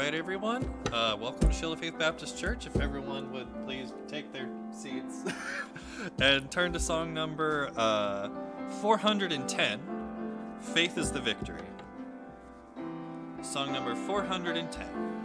right, everyone. Welcome to Shield of Faith Baptist Church. If everyone would please take their seats and turn to song number 410, Faith is the Victory. Song number 410.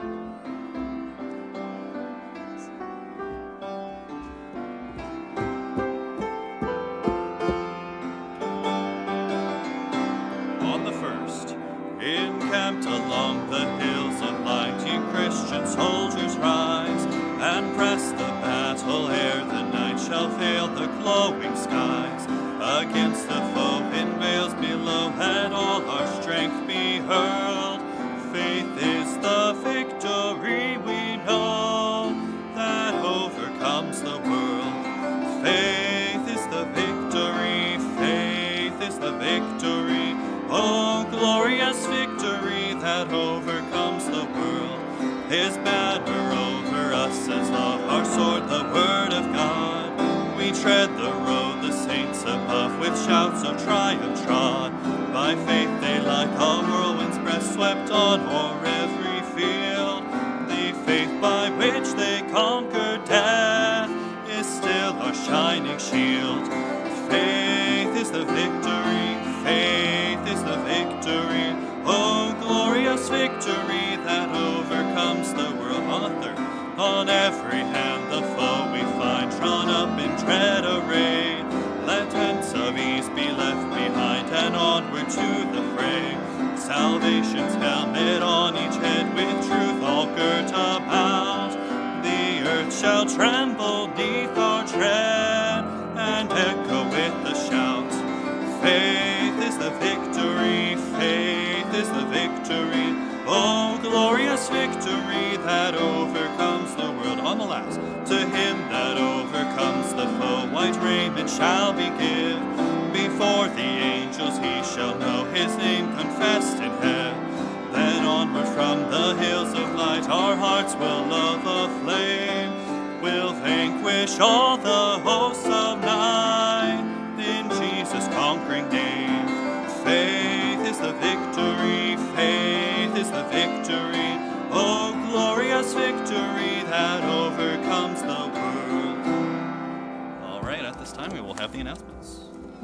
Encamped along the hills of light, ye Christian soldiers rise, and press the battle ere the night shall veil the glowing skies. Against the foe in vales below, let all our strength be hurled. Faith is the victory we know, that overcomes the world. Faith is the victory, faith is the victory. Oh, glorious victory that overcomes the world. His banner over us is love, our sword, the word of God. We tread the road, the saints above, with shouts of triumph trod. By faith they like a whirlwind's breath swept on o'er every field. The faith by which they conquered death is still our shining shield. Faith is the victory, faith is the victory. Oh, glorious victory that overcomes the world. On the third, on every hand the foe we find drawn up in dread array. Let tents of ease be left behind and onward to the fray. Salvation's helmet on each head, with truth all girt about. The earth shall tremble neath our tread and echo with the shout. Faith is the victory, faith is the victory. Oh, glorious victory that overcomes the world. On the last, to him that overcomes the foe, white raiment shall be given. Before the angels he shall know his name confessed in heaven. Then onward from the hills of light our hearts will love aflame. We'll vanquish all the hosts of night in Jesus' conquering name. Faith is the victory, faith is the victory. Oh, glorious victory that overcomes the world. All right, at this time we will have the announcements.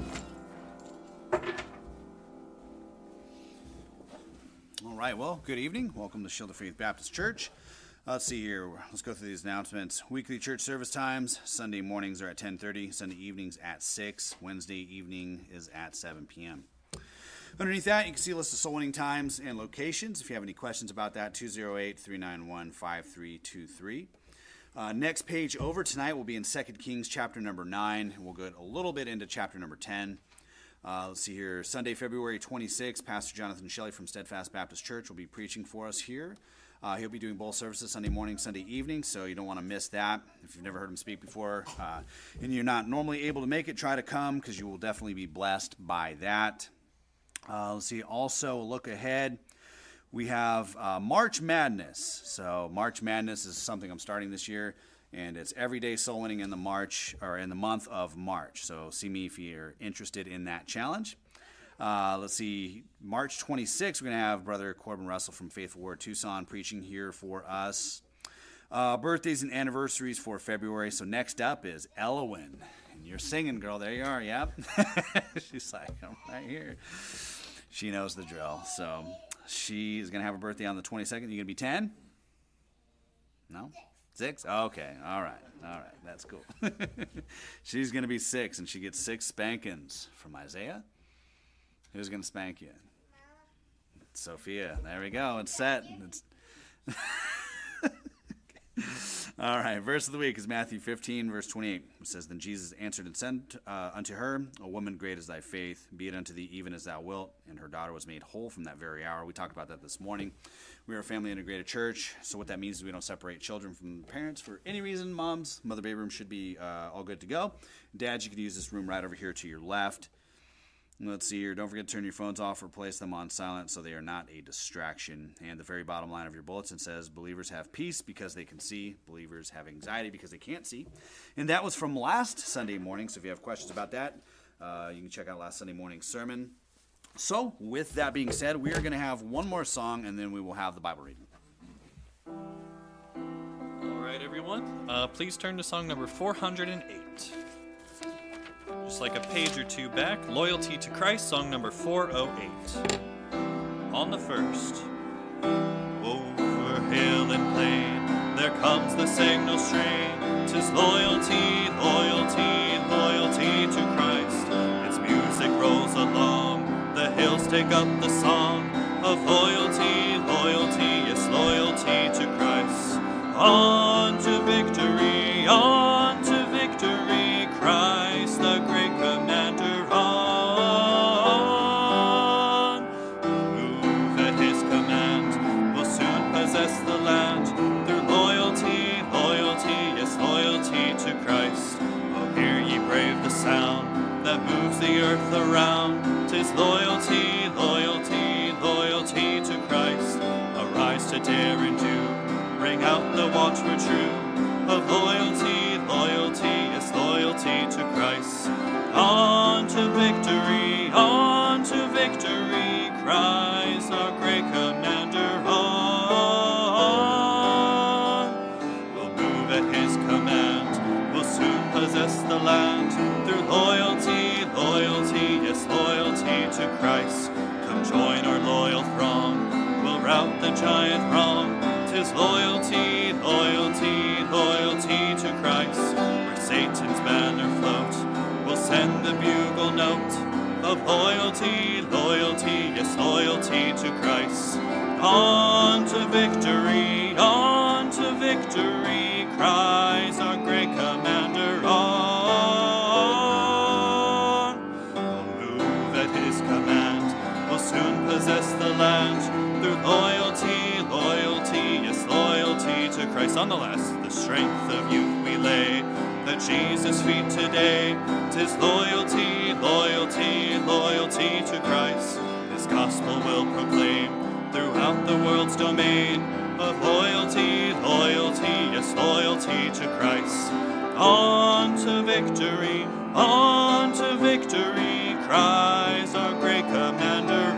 All right, well, good evening. Welcome to Shield of Faith Baptist Church. Let's see here. Let's go through these announcements. Weekly church service times. Sunday mornings are at 10:30. Sunday evenings at 6. Wednesday evening is at 7 p.m. Underneath that, you can see a list of soul winning times and locations. If you have any questions about that, 208-391-5323. Next page over tonight will be in 2 Kings chapter number 9. We'll go a little bit into chapter number 10. Let's see here. Sunday, February 26th, Pastor Jonathan Shelley from Steadfast Baptist Church will be preaching for us here. He'll be doing both services Sunday morning, Sunday evening, so you don't want to miss that. If you've never heard him speak before and you're not normally able to make it, try to come because you will definitely be blessed by that. Let's see. Also, look ahead. We have March Madness. So March Madness is something I'm starting this year, and it's everyday soul winning in the month of March. So see me if you're interested in that challenge. Let's see, March 26th, we're going to have Brother Corbin Russell from Faithful Word Tucson preaching here for us. Birthdays and anniversaries for February. So next up is Elowin. And you're singing, girl. There you are. Yep. She's like, I'm right here. She knows the drill. So she is going to have a birthday on the 22nd. You going to be 10? No? 6? Okay. All right. That's cool. She's going to be 6, and she gets 6 spankings from Isaiah. Who's going to spank you? Sophia. There we go. It's set. All right. Verse of the week is Matthew 15, verse 28. It says, Then Jesus answered and said unto her, O woman, great is thy faith. Be it unto thee even as thou wilt. And her daughter was made whole from that very hour. We talked about that this morning. We are a family integrated church. So what that means is we don't separate children from parents for any reason. Moms, mother baby room should be all good to go. Dads, you can use this room right over here to your left. Let's see here. Don't forget to turn your phones off or place them on silent so they are not a distraction. And the very bottom line of your bulletin says, believers have peace because they can see. Believers have anxiety because they can't see. And that was from last Sunday morning. So if you have questions about that, you can check out last Sunday morning's sermon. So with that being said, we are going to have one more song and then we will have the Bible reading. everyone. Please turn to song number 408. Just like a page or two back, Loyalty to Christ, song number 408. On the first. Over hill and plain, there comes the signal strain. 'Tis loyalty, loyalty, loyalty to Christ. Its music rolls along, the hills take up the song of loyalty, loyalty, yes, loyalty to Christ. On to victory, Christ the great commander, on. Move at his command, we'll soon possess the land, through loyalty, loyalty, yes, loyalty to Christ. Oh, hear ye brave the sound that moves the earth around. 'Tis loyalty, loyalty, loyalty to Christ. Arise to dare and do, ring out the watchword true of loyalty, loyalty, yes, loyalty to Christ. On to victory, Christ our great commander, on. We'll move at his command, we'll soon possess the land, through loyalty, loyalty, yes, loyalty to Christ. Come join our loyal throng, we'll rout the giant wrong. 'Tis loyalty, loyalty, loyalty to Christ. Where Satan's banner float, we'll send the bugle note of loyalty, loyalty, yes, loyalty to Christ. On to victory, Christ our great commander, on. We'll move at his command, we'll soon possess the land, through loyalty, loyalty, yes, loyalty to Christ. On the last, the strength of youth we lay at Jesus' feet today. 'Tis loyalty, loyalty, loyalty to Christ. His gospel will proclaim throughout the world's domain of loyalty, loyalty, yes, loyalty to Christ. On to victory, Christ our great commander,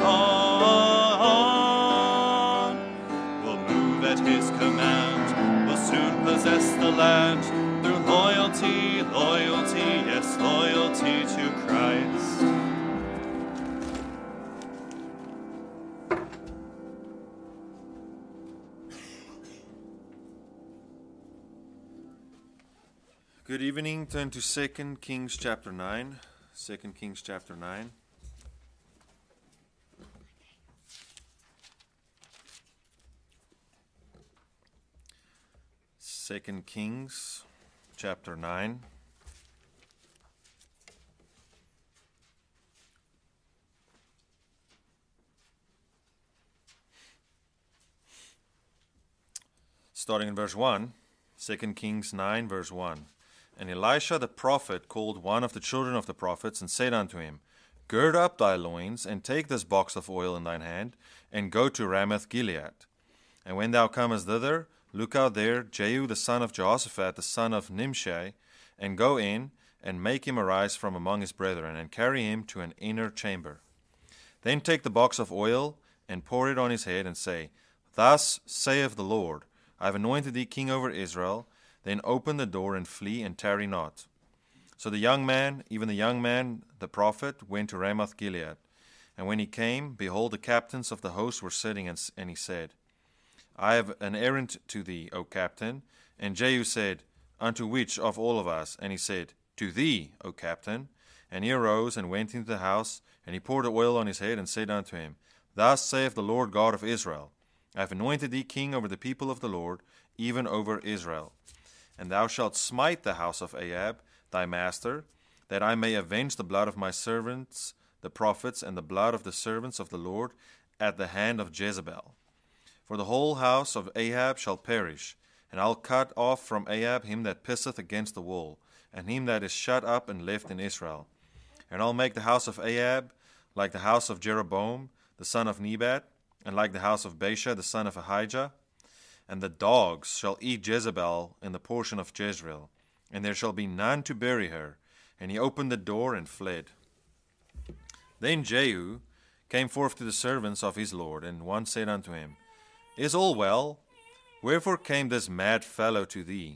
on. We'll move at his command, we'll soon possess the land, through loyalty, loyalty, yes, loyalty to Christ. Good evening. Turn to 2 Kings chapter 9. 2 Kings chapter 9. Second Kings chapter 9. Starting in verse 1. 2 Kings 9 verse 1. And Elisha the prophet called one of the children of the prophets, and said unto him, Gird up thy loins, and take this box of oil in thine hand, and go to Ramoth Gilead. And when thou comest thither, look out there Jehu the son of Jehoshaphat, the son of Nimshi, and go in, and make him arise from among his brethren, and carry him to an inner chamber. Then take the box of oil, and pour it on his head, and say, Thus saith the Lord, I have anointed thee king over Israel. Then open the door and flee, and tarry not. So the young man, even the young man, the prophet, went to Ramoth Gilead. And when he came, behold, the captains of the host were sitting, and he said, I have an errand to thee, O captain. And Jehu said, Unto which of all of us? And he said, To thee, O captain. And he arose and went into the house, and he poured oil on his head, and said unto him, Thus saith the Lord God of Israel, I have anointed thee king over the people of the Lord, even over Israel. And thou shalt smite the house of Ahab, thy master, that I may avenge the blood of my servants, the prophets, and the blood of the servants of the Lord, at the hand of Jezebel. For the whole house of Ahab shall perish, and I'll cut off from Ahab him that pisseth against the wall, and him that is shut up and left in Israel. And I'll make the house of Ahab like the house of Jeroboam, the son of Nebat, and like the house of Baasha, the son of Ahijah. And the dogs shall eat Jezebel in the portion of Jezreel, and there shall be none to bury her. And he opened the door and fled. Then Jehu came forth to the servants of his lord, and one said unto him, Is all well? Wherefore came this mad fellow to thee?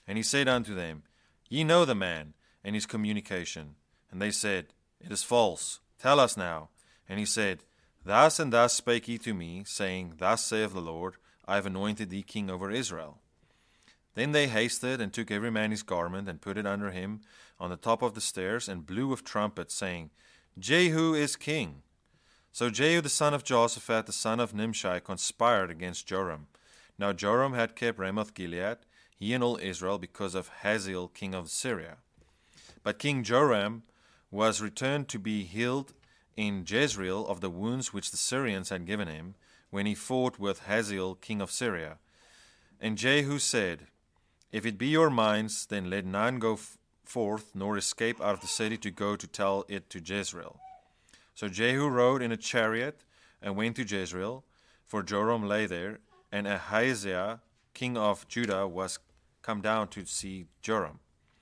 And he said unto them, Ye know the man, and his communication. And they said, It is false. Tell us now. And he said, Thus and thus spake he to me, saying, Thus saith the Lord, I have anointed thee king over Israel. Then they hasted, and took every man his garment, and put it under him on the top of the stairs, and blew with trumpets, saying, Jehu is king. So Jehu the son of Jehoshaphat, the son of Nimshi, conspired against Joram. Now Joram had kept Ramoth Gilead, he and all Israel, because of Hazael king of Syria. But King Joram was returned to be healed in Jezreel of the wounds which the Syrians had given him, when he fought with Hazael king of Syria. And Jehu said, If it be your minds, then let none go forth, nor escape out of the city to go to tell it to Jezreel. So Jehu rode in a chariot, and went to Jezreel, for Joram lay there, and Ahaziah king of Judah was come down to see Joram.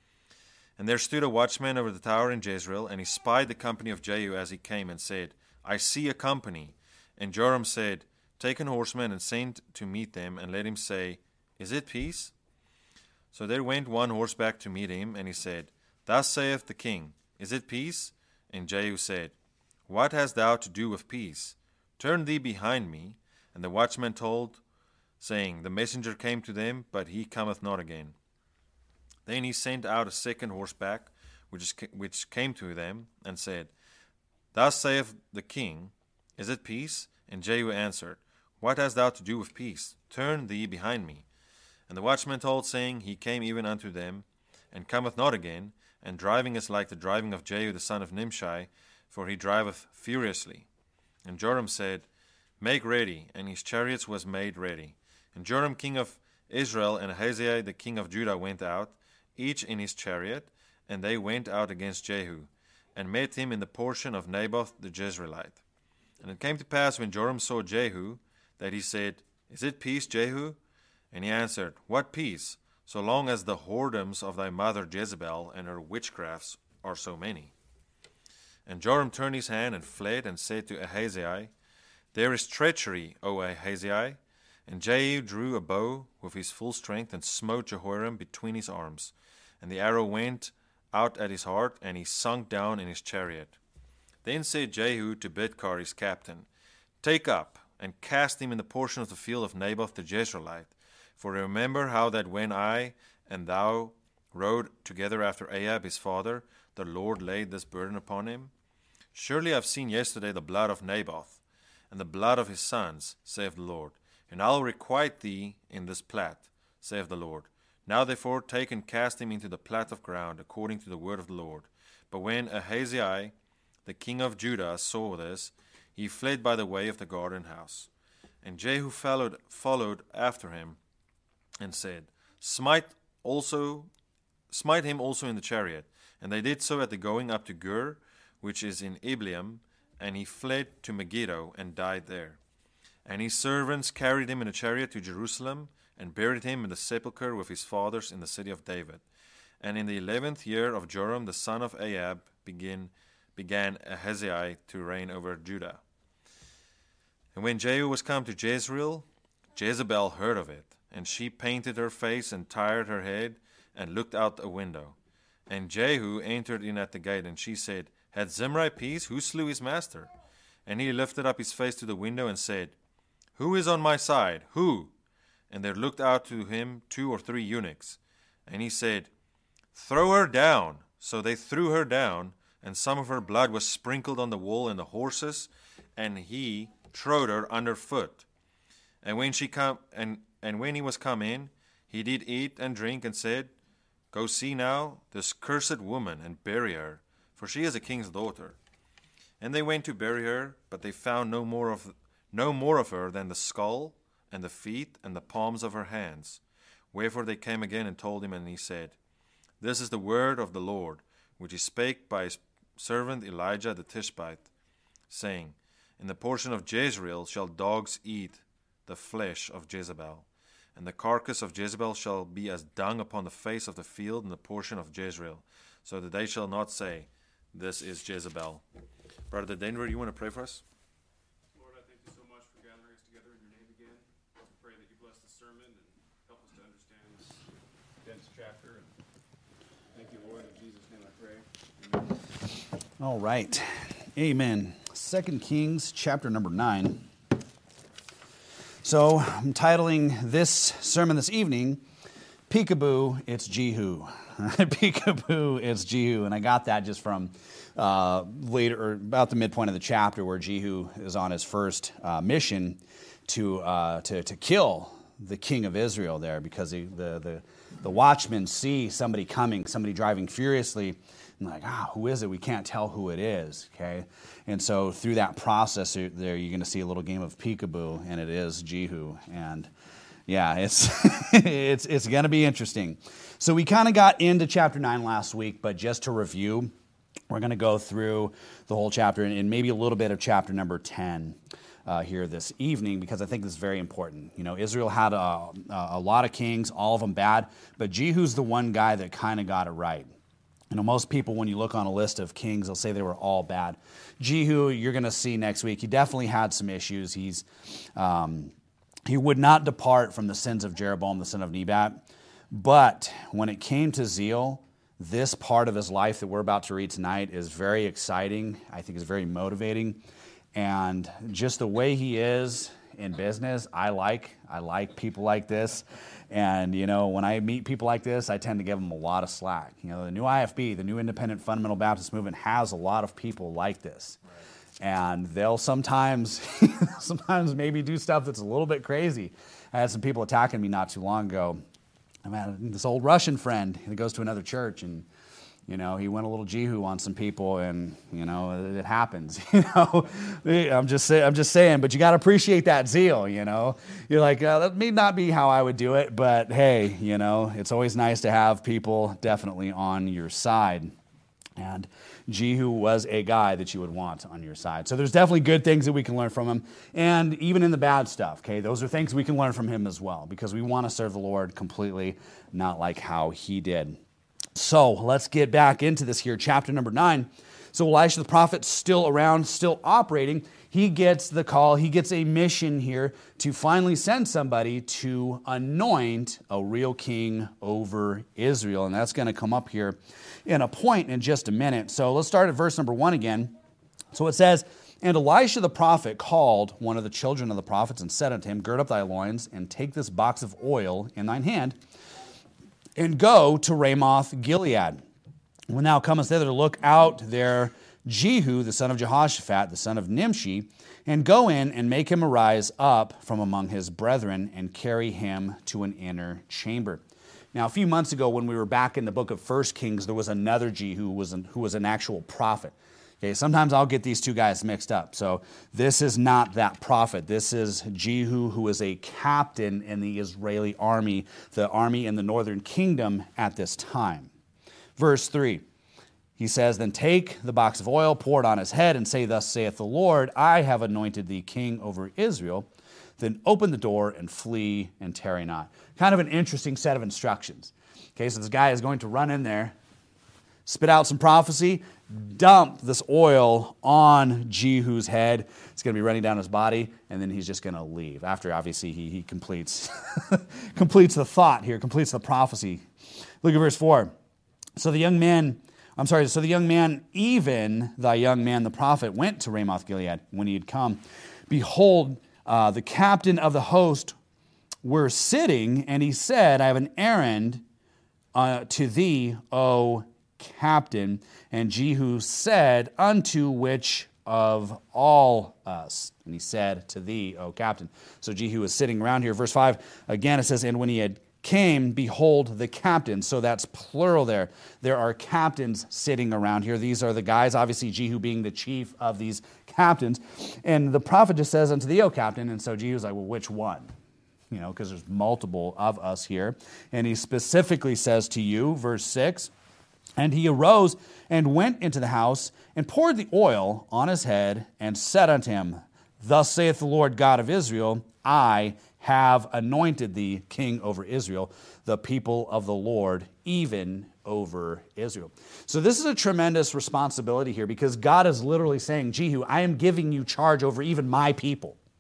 And there stood a watchman over the tower in Jezreel, and he spied the company of Jehu as he came, and said, I see a company. And Joram said, Take an horseman, and send to meet them, and let him say, Is it peace? So there went one horseback to meet him, and he said, Thus saith the king, Is it peace? And Jehu said, What hast thou to do with peace? Turn thee behind me. And the watchman told, saying, The messenger came to them, but he cometh not again. Then he sent out a second horseback, which came to them, and said, Thus saith the king, Is it peace? And Jehu answered, What hast thou to do with peace? Turn thee behind me. And the watchman told, saying, He came even unto them, and cometh not again, and driving is like the driving of Jehu the son of Nimshi, for he driveth furiously. And Joram said, Make ready. And his chariots was made ready. And Joram king of Israel and Ahaziah the king of Judah went out, each in his chariot, and they went out against Jehu, and met him in the portion of Naboth the Jezreelite. And it came to pass, when Joram saw Jehu, that he said, Is it peace, Jehu? And he answered, What peace, so long as the whoredoms of thy mother Jezebel and her witchcrafts are so many? And Joram turned his hand and fled, and said to Ahaziah, There is treachery, O Ahaziah. And Jehu drew a bow with his full strength, and smote Jehoram between his arms. And the arrow went out at his heart, and he sunk down in his chariot. Then said Jehu to Bidkar his captain, Take up, and cast him in the portion of the field of Naboth the Jezreelite. For remember how that when I and thou rode together after Ahab his father, the Lord laid this burden upon him? Surely I have seen yesterday the blood of Naboth, and the blood of his sons, saith the Lord. And I will requite thee in this plat, saith the Lord. Now therefore take and cast him into the plat of ground, according to the word of the Lord. But when Ahaziah, the king of Judah, saw this, he fled by the way of the garden house. And Jehu followed after him, and said, Smite him also in the chariot. And they did so at the going up to Gur, which is in Ibleam, and he fled to Megiddo, and died there. And his servants carried him in a chariot to Jerusalem, and buried him in the sepulchre with his fathers in the city of David. And in the 11th year of Joram the son of Ahab began Ahaziah to reign over Judah. And when Jehu was come to Jezreel, Jezebel heard of it, and she painted her face and tired her head, and looked out a window. And Jehu entered in at the gate, and she said, Had Zimri peace? Who slew his master? And he lifted up his face to the window, and said, Who is on my side? Who? And there looked out to him 2 or 3 eunuchs. And he said, Throw her down. So they threw her down, and some of her blood was sprinkled on the wall and the horses, and he trode her under foot. And when when he was come in, he did eat and drink, and said, Go see now this cursed woman, and bury her, for she is a king's daughter. And they went to bury her, but they found no more of her than the skull, and the feet, and the palms of her hands. Wherefore they came again and told him, and he said, This is the word of the Lord, which he spake by his servant Elijah the Tishbite, saying, In the portion of Jezreel shall dogs eat the flesh of Jezebel, and the carcass of Jezebel shall be as dung upon the face of the field in the portion of Jezreel, so that they shall not say, This is Jezebel. Brother Denver, you want to pray for us? Lord, I thank you so much for gathering us together in your name again. I pray that you bless the sermon and help us to understand this dense chapter All right. Amen. 2 Kings chapter number 9. So I'm titling this sermon this evening, Peekaboo, It's Jehu. Peekaboo, It's Jehu. And I got that just from later, or about the midpoint of the chapter where Jehu is on his first mission to kill the king of Israel there, because the watchmen see somebody coming, somebody driving furiously, and like, who is it? We can't tell who it is, okay? And so through that process there, you're going to see a little game of peekaboo, and it is Jehu. And yeah, it's it's going to be interesting. So we kind of got into chapter 9 last week, but just to review, we're going to go through the whole chapter and maybe a little bit of chapter number 10 here this evening, because I think this is very important. You know, Israel had a lot of kings, all of them bad, but Jehu's the one guy that kind of got it right. You know, most people, when you look on a list of kings, they'll say they were all bad. Jehu, you're going to see next week, he definitely had some issues. He would not depart from the sins of Jeroboam, the son of Nebat. But when it came to zeal, this part of his life that we're about to read tonight is very exciting. I think is very motivating. And just the way he is in business, I like people like this. And, you know, when I meet people like this, I tend to give them a lot of slack. You know, the new IFB, the new Independent Fundamental Baptist Movement, has a lot of people like this. Right. And they'll sometimes maybe do stuff that's a little bit crazy. I had some people attacking me not too long ago. I had this old Russian friend that goes to another church, and you know, he went a little Jehu on some people, and you know, it happens. You know, I'm just saying. But you got to appreciate that zeal. You know, you're like, that may not be how I would do it, but hey, you know, it's always nice to have people definitely on your side. And Jehu was a guy that you would want on your side. So there's definitely good things that we can learn from him, and even in the bad stuff. Okay, those are things we can learn from him as well, because we want to serve the Lord completely, not like how he did. So let's get back into this here, chapter number 9. So Elisha the prophet, still around, still operating. He gets the call, he gets a mission here to finally send somebody to anoint a real king over Israel. And that's going to come up here in a point in just a minute. So let's start at verse number 1 again. So it says, "And Elisha the prophet called one of the children of the prophets and said unto him, Gird up thy loins, and take this box of oil in thine hand, and go to Ramoth Gilead. When thou comest thither, look out there Jehu, the son of Jehoshaphat, the son of Nimshi, and go in and make him arise up from among his brethren, and carry him to an inner chamber." Now, a few months ago, when we were back in the book of 1 Kings, there was another Jehu who was an actual prophet. Okay, sometimes I'll get these two guys mixed up. So this is not that prophet. This is Jehu, who is a captain in the Israeli army, the army in the northern kingdom at this time. Verse 3, he says, "Then take the box of oil, pour it on his head, and say, Thus saith the Lord, I have anointed thee king over Israel. Then open the door and flee and tarry not." Kind of an interesting set of instructions. Okay, so this guy is going to run in there, spit out some prophecy, dump this oil on Jehu's head. It's going to be running down his body, and then he's just going to leave. After, obviously, he completes completes the thought here, completes the prophecy. Look at verse 4. So the young man, even thy young man, the prophet, went to Ramoth Gilead. When he had come, behold, the captain of the host were sitting, and he said, I have an errand to thee, O captain. And Jehu said, Unto which of all us? And he said, To thee, O captain. So Jehu is sitting around here. Verse 5, again it says, And when he had came, behold, the captain. So that's plural there. There are captains sitting around here. These are the guys, obviously Jehu being the chief of these captains. And the prophet just says, Unto thee, O captain. And so Jehu's like, well, which one? You know, because there's multiple of us here. And he specifically says to you, verse 6, And he arose and went into the house and poured the oil on his head and said unto him, Thus saith the Lord God of Israel, I have anointed thee king over Israel, the people of the Lord, even over Israel. So this is a tremendous responsibility here, because God is literally saying, Jehu, I am giving you charge over even my people.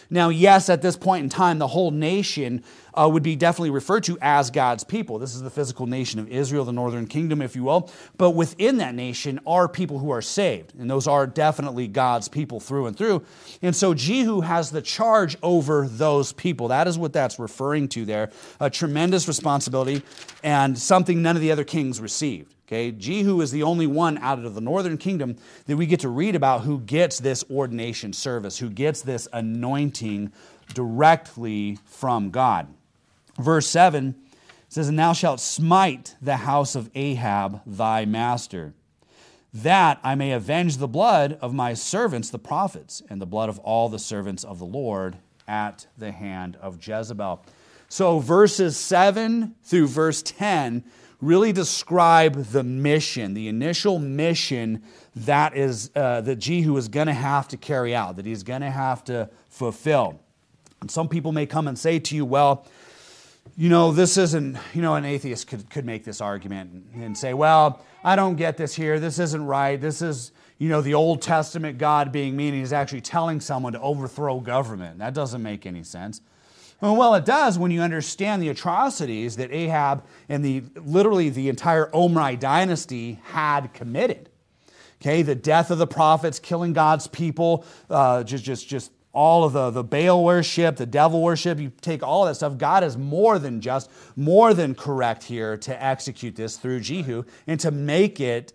Now, yes, at this point in time, the whole nation would be definitely referred to as God's people. This is the physical nation of Israel, the northern kingdom, if you will. But within that nation are people who are saved, and those are definitely God's people through and through. And so Jehu has the charge over those people. That is what that's referring to there. A tremendous responsibility and something none of the other kings received. Okay, Jehu is the only one out of the northern kingdom that we get to read about who gets this ordination service, who gets this anointing directly from God. Verse 7 says, "And thou shalt smite the house of Ahab thy master, that I may avenge the blood of my servants the prophets, and the blood of all the servants of the Lord at the hand of Jezebel." So verses 7 through verse 10 really describe the mission, the initial mission that Jehu is going to have to carry out, that he's going to have to fulfill. And some people may come and say to you, well, this isn't, an atheist could make this argument and say, well, I don't get this here. This isn't right. This is, the Old Testament God being mean. He's actually telling someone to overthrow government. That doesn't make any sense. Well, it does when you understand the atrocities that Ahab and literally the entire Omri dynasty had committed. Okay, the death of the prophets, killing God's people, just all of the Baal worship, the devil worship. You take all that stuff. God is more than just, more than correct here to execute this through Jehu and to make it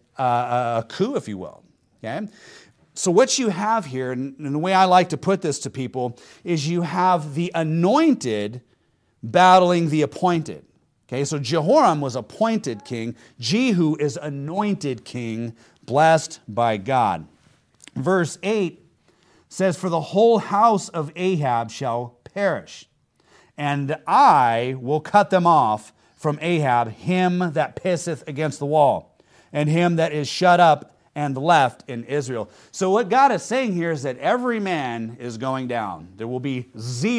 a coup, if you will. Okay. So what you have here, and the way I like to put this to people, is you have the anointed battling the appointed. Okay, so Jehoram was appointed king. Jehu is anointed king, blessed by God. Verse 8 says, "For the whole house of Ahab shall perish, and I will cut them off from Ahab, him that pisseth against the wall, and him that is shut up and left in Israel." So what God is saying here is that every man is going down. There will be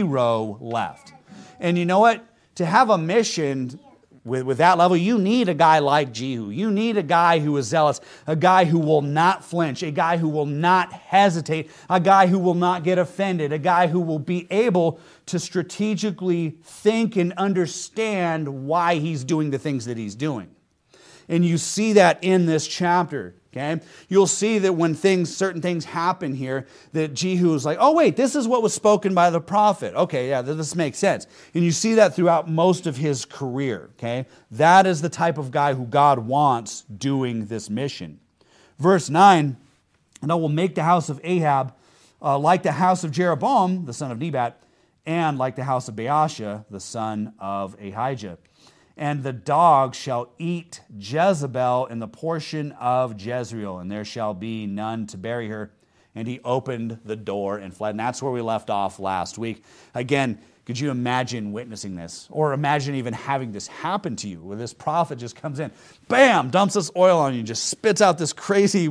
0 left. And you know what? To have a mission with that level, you need a guy like Jehu. You need a guy who is zealous, a guy who will not flinch, a guy who will not hesitate, a guy who will not get offended, a guy who will be able to strategically think and understand why he's doing the things that he's doing. And you see that in this chapter. Okay, you'll see that when certain things happen here, that Jehu is like, oh wait, this is what was spoken by the prophet. Okay, yeah, this makes sense. And you see that throughout most of his career. Okay, that is the type of guy who God wants doing this mission. Verse 9, "And I will make the house of Ahab like the house of Jeroboam, the son of Nebat, and like the house of Baasha, the son of Ahijah. And the dog shall eat Jezebel in the portion of Jezreel, and there shall be none to bury her. And he opened the door and fled." And that's where we left off last week. Again, could you imagine witnessing this? Or imagine even having this happen to you, where this prophet just comes in, bam, dumps this oil on you, just spits out this crazy,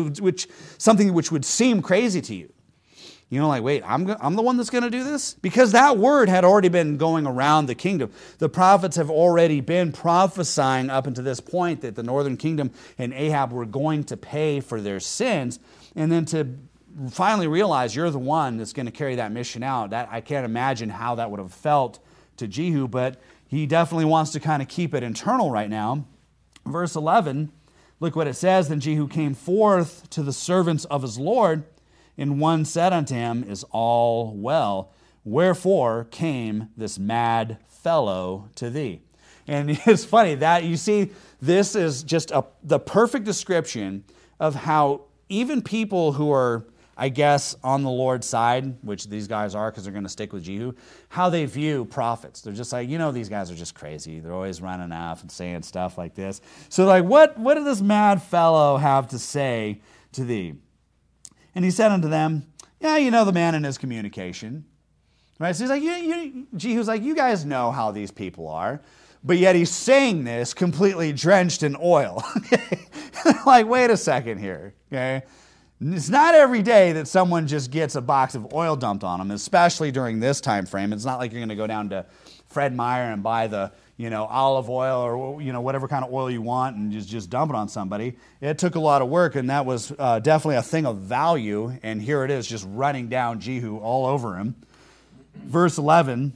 something which would seem crazy to you. Like, wait, I'm the one that's going to do this? Because that word had already been going around the kingdom. The prophets have already been prophesying up until this point that the northern kingdom and Ahab were going to pay for their sins. And then to finally realize you're the one that's going to carry that mission out, that I can't imagine how that would have felt to Jehu, but he definitely wants to kind of keep it internal right now. Verse 11, look what it says. "Then Jehu came forth to the servants of his Lord, and one said unto him, Is all well? Wherefore came this mad fellow to thee?" And it's funny that you see, this is just the perfect description of how even people who are, I guess, on the Lord's side, which these guys are because they're going to stick with Jehu, how they view prophets. They're just like, these guys are just crazy. They're always running off and saying stuff like this. So like, what did this mad fellow have to say to thee? And he said unto them, the man in his communication. Right? So he's like, Jehu's like, you guys know how these people are. But yet he's saying this completely drenched in oil. Like, wait a second here. Okay? It's not every day that someone just gets a box of oil dumped on them, especially during this time frame. It's not like you're going to go down to Fred Meyer and buy the olive oil or whatever kind of oil you want and just dump it on somebody. It took a lot of work, and that was definitely a thing of value. And here it is, just running down Jehu all over him. verse 12,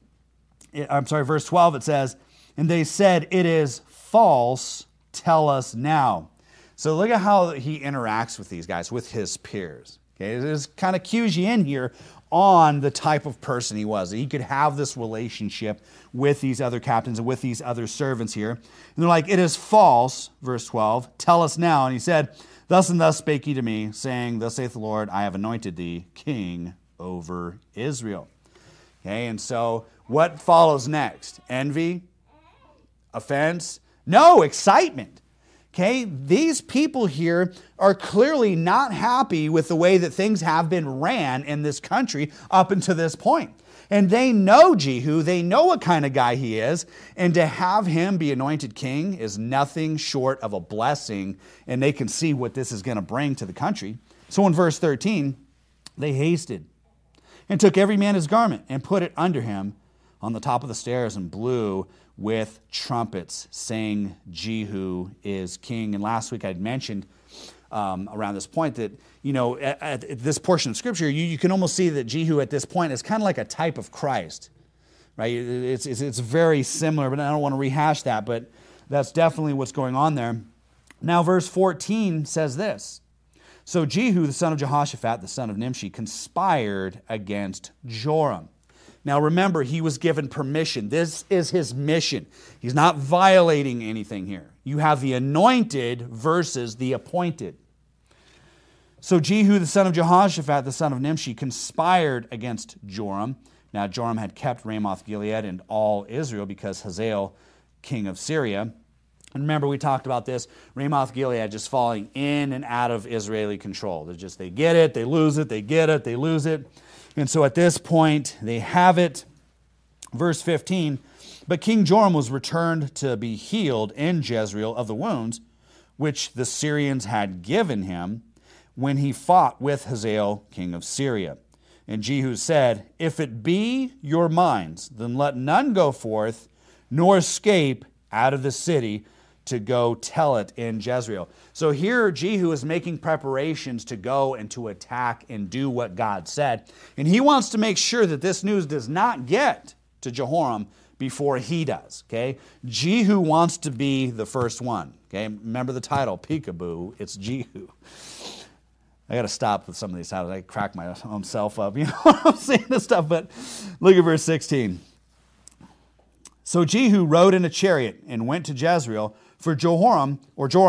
it says, and they said, it is false, tell us now. So look at how he interacts with these guys, with his peers. Okay, this kind of cues you in here on the type of person he was. He could have this relationship with these other captains and with these other servants here. And they're like, it is false, verse 12, tell us now. And he said, thus and thus spake he to me, saying, thus saith the Lord, I have anointed thee king over Israel. Okay, and so what follows next? Envy? Offense? No, excitement. Okay, these people here are clearly not happy with the way that things have been ran in this country up until this point. And they know Jehu, they know what kind of guy he is, and to have him be anointed king is nothing short of a blessing, and they can see what this is going to bring to the country. So in verse 13, they hasted and took every man his garment and put it under him on the top of the stairs and blew with trumpets, saying, Jehu is king. And last week I'd mentioned around this point that, at this portion of Scripture, you can almost see that Jehu at this point is kind of like a type of Christ, right? It's very similar, but I don't want to rehash that, but that's definitely what's going on there. Now, verse 14 says this, so Jehu, the son of Jehoshaphat, the son of Nimshi, conspired against Joram. Now remember, he was given permission. This is his mission. He's not violating anything here. You have the anointed versus the appointed. So Jehu, the son of Jehoshaphat, the son of Nimshi, conspired against Joram. Now Joram had kept Ramoth-Gilead and all Israel because Hazael, king of Syria. And remember, we talked about this, Ramoth-Gilead just falling in and out of Israeli control. They get it, they lose it, they get it, they lose it. And so at this point, they have it. Verse 15, but King Joram was returned to be healed in Jezreel of the wounds which the Syrians had given him when he fought with Hazael, king of Syria. And Jehu said, if it be your minds, then let none go forth, nor escape out of the city to go tell it in Jezreel. So here Jehu is making preparations to go and to attack and do what God said. And he wants to make sure that this news does not get to Jehoram before he does. Okay? Jehu wants to be the first one. Okay? Remember the title, Peekaboo, it's Jehu. I got to stop with some of these titles. I crack my own self up. You know what I'm saying this stuff, but look at verse 16. So Jehu rode in a chariot and went to Jezreel, for Joram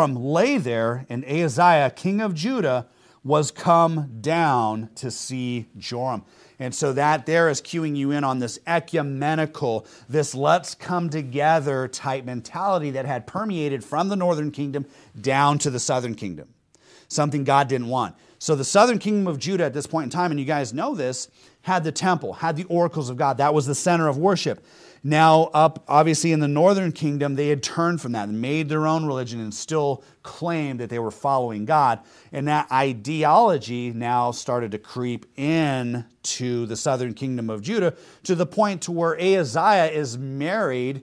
lay there, and Ahaziah, king of Judah, was come down to see Joram. And so that there is cueing you in on this ecumenical, this let's come together type mentality that had permeated from the northern kingdom down to the southern kingdom. Something God didn't want. So the southern kingdom of Judah at this point in time, and you guys know this, had the temple, had the oracles of God. That was the center of worship. Now, up obviously in the northern kingdom, they had turned from that and made their own religion and still claimed that they were following God. And that ideology now started to creep in to the southern kingdom of Judah to the point to where Ahaziah is married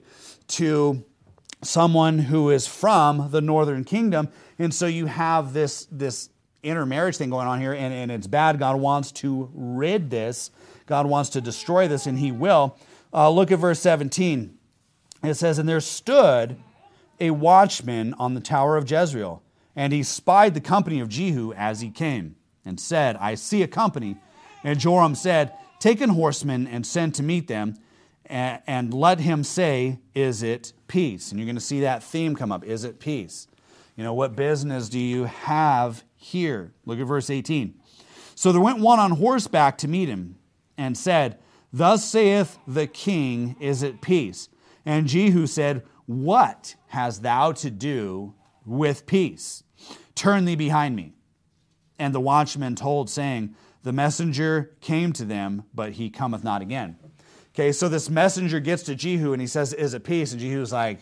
to someone who is from the northern kingdom. And so you have this intermarriage thing going on here, and it's bad. God wants to rid this. God wants to destroy this, and he will. Look at verse 17. It says, and there stood a watchman on the tower of Jezreel, and he spied the company of Jehu as he came, and said, I see a company. And Joram said, take an horseman and send to meet them, and let him say, is it peace? And you're going to see that theme come up. Is it peace? What business do you have here? Look at verse 18. So there went one on horseback to meet him, and said, thus saith the king, is it peace? And Jehu said, what hast thou to do with peace? Turn thee behind me. And the watchman told, saying, the messenger came to them, but he cometh not again. Okay, so this messenger gets to Jehu, and he says, is it peace? And Jehu's like,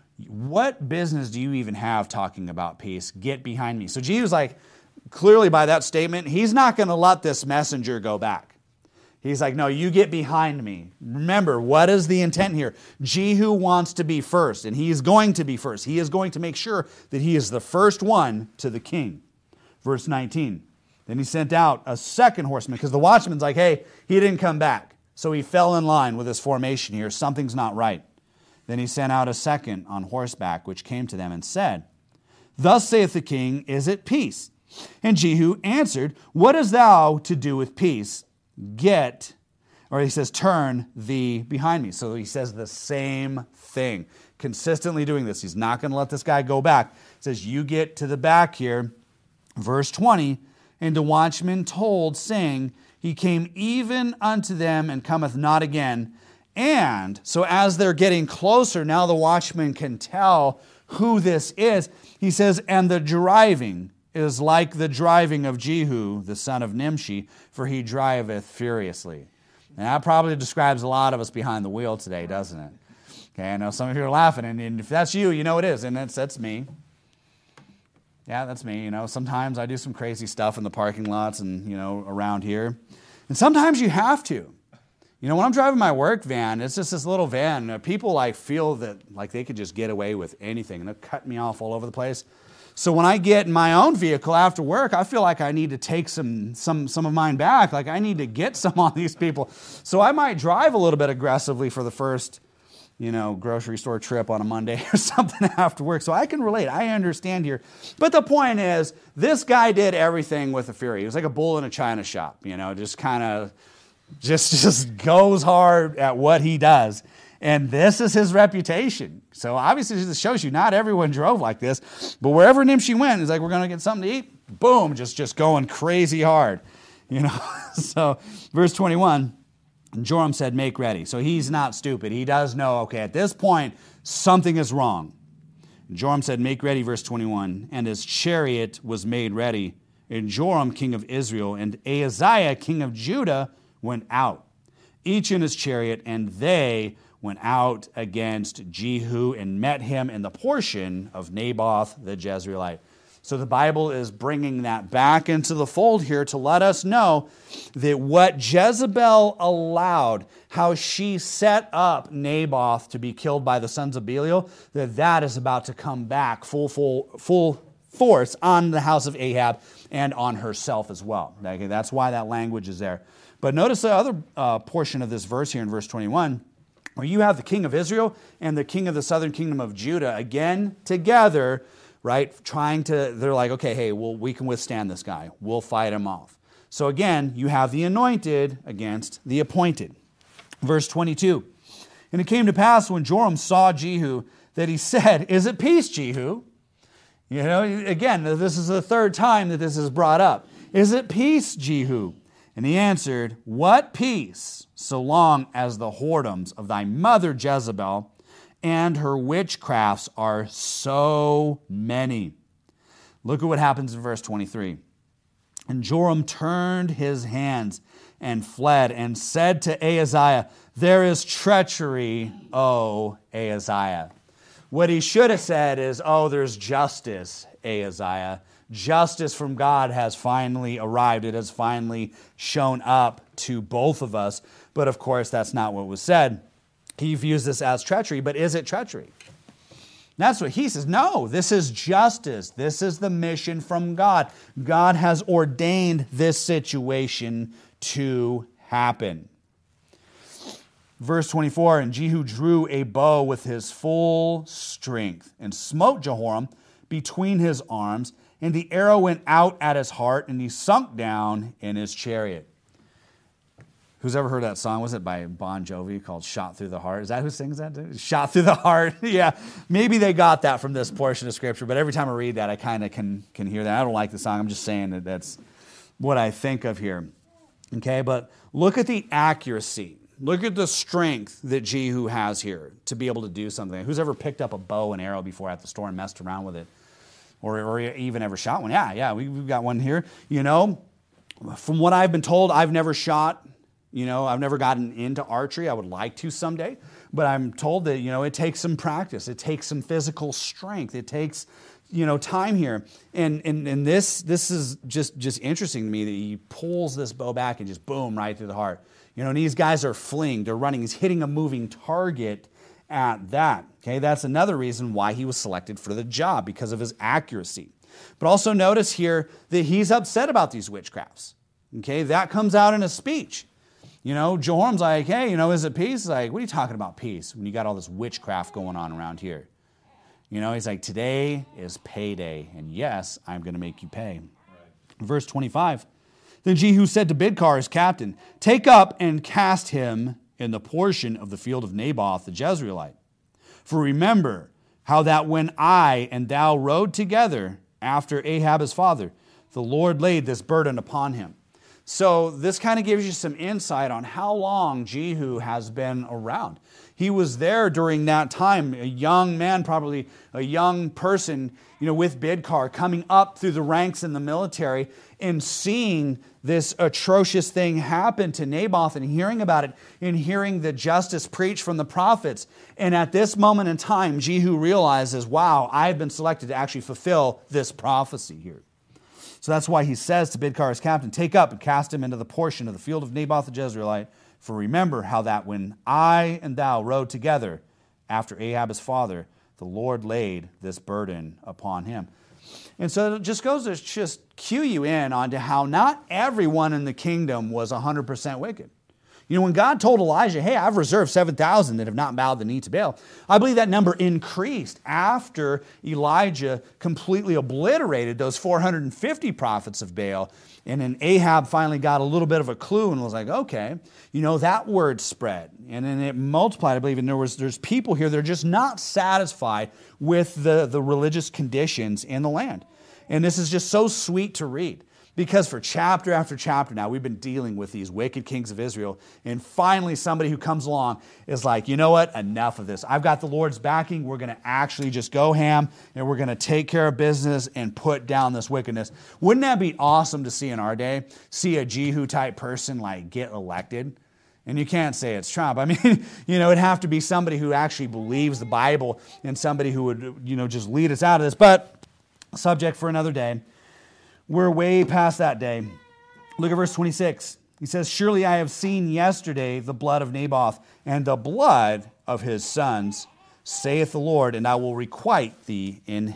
what business do you even have talking about peace? Get behind me. So Jehu's like, clearly by that statement, he's not going to let this messenger go back. He's like, no, you get behind me. Remember, what is the intent here? Jehu wants to be first, and he is going to be first. He is going to make sure that he is the first one to the king. Verse 19. Then he sent out a second horseman, because the watchman's like, hey, he didn't come back. So he fell in line with his formation here. Something's not right. Then he sent out a second on horseback, which came to them and said, Thus saith the king, is it peace? And Jehu answered, What hast thou to do with peace? He says, turn thee behind me. So he says the same thing, consistently doing this. He's not going to let this guy go back. He says, you get to the back here. Verse 20, and the watchman told, saying, He came even unto them and cometh not again. And so as they're getting closer, now the watchman can tell who this is. He says, and the driving is like the driving of Jehu, the son of Nimshi, for he driveth furiously. And that probably describes a lot of us behind the wheel today, doesn't it? Okay, I know some of you are laughing, and if that's you, you know it is, and that's me. Yeah, that's me. Sometimes I do some crazy stuff in the parking lots and, around here. And sometimes you have to. When I'm driving my work van, it's just this little van. People feel that they could just get away with anything, and they'll cut me off all over the place. So when I get in my own vehicle after work, I feel like I need to take some of mine back. Like I need to get some on these people. So I might drive a little bit aggressively for the first, grocery store trip on a Monday or something after work. So I can relate. I understand here. But the point is, this guy did everything with a fury. He was like a bull in a china shop, just kind of just goes hard at what he does. And this is his reputation. So obviously this shows you not everyone drove like this, but wherever Nimshi went, it's like, we're going to get something to eat. Boom, just going crazy hard. So verse 21, Joram said, make ready. So he's not stupid. He does know, okay, at this point, something is wrong. Joram said, make ready, verse 21, and his chariot was made ready. And Joram, king of Israel, and Ahaziah, king of Judah, went out, each in his chariot, and they went out against Jehu and met him in the portion of Naboth the Jezreelite. So the Bible is bringing that back into the fold here to let us know that what Jezebel allowed, how she set up Naboth to be killed by the sons of Belial, that is about to come back full force on the house of Ahab and on herself as well. Okay, that's why that language is there. But notice the other portion of this verse here in verse 21, where you have the king of Israel and the king of the southern kingdom of Judah again together, right? They're like, okay, hey, well, we can withstand this guy. We'll fight him off. So again, you have the anointed against the appointed. Verse 22, and it came to pass when Joram saw Jehu that he said, is it peace, Jehu? Again, this is the third time that this is brought up. Is it peace, Jehu? And he answered, what peace, so long as the whoredoms of thy mother Jezebel and her witchcrafts are so many. Look at what happens in verse 23. And Joram turned his hands and fled and said to Ahaziah, there is treachery, O Ahaziah. What he should have said is, there's justice, Ahaziah. Justice from God has finally arrived. It has finally shown up to both of us. But of course, that's not what was said. He views this as treachery, but is it treachery? That's what he says. No, this is justice. This is the mission from God. God has ordained this situation to happen. Verse 24, and Jehu drew a bow with his full strength and smote Jehoram between his arms, and the arrow went out at his heart, and he sunk down in his chariot. Who's ever heard that song? Was it by Bon Jovi called Shot Through the Heart? Is that who sings that? Shot Through the Heart. Yeah, maybe they got that from this portion of Scripture, but every time I read that, I kind of can hear that. I don't like the song. I'm just saying that that's what I think of here. Okay, but look at the accuracy. Look at the strength that Jehu has here to be able to do something. Who's ever picked up a bow and arrow before at the store and messed around with it? Or even ever shot one? Yeah, we've got one here. From what I've been told, I've never shot. I've never gotten into archery. I would like to someday. But I'm told that, it takes some practice. It takes some physical strength. It takes, time here. And this is just interesting to me that he pulls this bow back and just boom, right through the heart. And these guys are fleeing. They're running. He's hitting a moving target at that. Okay, that's another reason why he was selected for the job, because of his accuracy. But also notice here that he's upset about these witchcrafts. Okay, that comes out in his speech. Jehoram's like, hey, is it peace? He's like, what are you talking about peace when you got all this witchcraft going on around here? He's like, today is payday, and yes, I'm going to make you pay. Right. Verse 25, then Jehu said to Bidkar, his captain, take up and cast him in the portion of the field of Naboth the Jezreelite. For remember how that when I and thou rode together after Ahab his father, the Lord laid this burden upon him. So this kind of gives you some insight on how long Jehu has been around. He was there during that time, a young man, probably a young person, with Bidkar, coming up through the ranks in the military and seeing this atrocious thing happen to Naboth and hearing about it and hearing the justice preached from the prophets. And at this moment in time, Jehu realizes, wow, I've been selected to actually fulfill this prophecy here. So that's why he says to Bidkar, his captain, take up and cast him into the portion of the field of Naboth the Jezreelite. For remember how that when I and thou rode together after Ahab his father, the Lord laid this burden upon him. And so it just goes to just cue you in onto how not everyone in the kingdom was 100% wicked. When God told Elijah, hey, I've reserved 7,000 that have not bowed the knee to Baal, I believe that number increased after Elijah completely obliterated those 450 prophets of Baal. And then Ahab finally got a little bit of a clue and was like, okay, that word spread. And then it multiplied, I believe, and there's people here that are just not satisfied with the religious conditions in the land. And this is just so sweet to read. Because for chapter after chapter now, we've been dealing with these wicked kings of Israel. And finally, somebody who comes along is like, you know what? Enough of this. I've got the Lord's backing. We're going to actually just go ham, and we're going to take care of business and put down this wickedness. Wouldn't that be awesome to see in our day? See a Jehu-type person get elected? And you can't say it's Trump. I mean, it'd have to be somebody who actually believes the Bible and somebody who would, just lead us out of this. But subject for another day. We're way past that day. Look at verse 26. He says, surely I have seen yesterday the blood of Naboth and the blood of his sons, saith the Lord, and I will requite thee in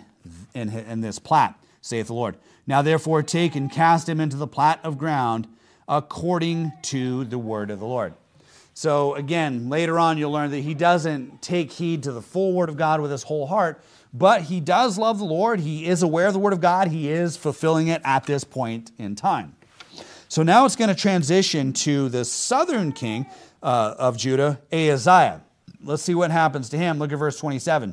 this plat, saith the Lord. Now therefore take and cast him into the plat of ground according to the word of the Lord. So again, later on you'll learn that he doesn't take heed to the full word of God with his whole heart, but he does love the Lord. He is aware of the word of God. He is fulfilling it at this point in time. So now it's going to transition to the southern king of Judah, Ahaziah. Let's see what happens to him. Look at verse 27.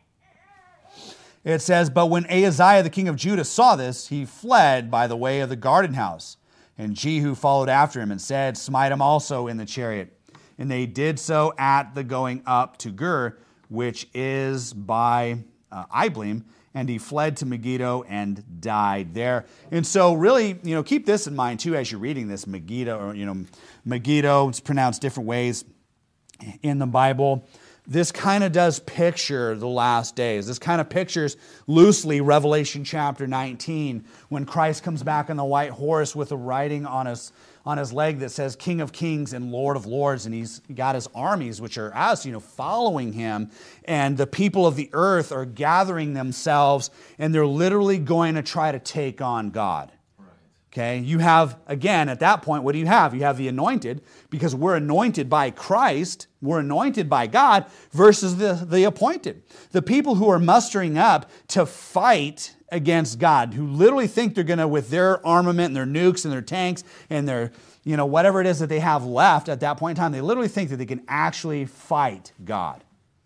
It says, but when Ahaziah the king of Judah saw this, he fled by the way of the garden house. And Jehu followed after him and said, smite him also in the chariot. And they did so at the going up to Gur, which is by Ibleam, and he fled to Megiddo and died there. And so really, keep this in mind too as you're reading this Megiddo, or, Megiddo, it's pronounced different ways in the Bible. This kind of does picture the last days. This kind of pictures loosely Revelation chapter 19 when Christ comes back on the white horse with a writing on his leg that says King of Kings and Lord of Lords, and he's got his armies, which are us, following him, and the people of the earth are gathering themselves, and they're literally going to try to take on God. Okay, you have, again, at that point, what do you have? You have the anointed, because we're anointed by Christ, we're anointed by God, versus the appointed. The people who are mustering up to fight against God, who literally think they're going to, with their armament and their nukes and their tanks and their, whatever it is that they have left at that point in time, they literally think that they can actually fight God.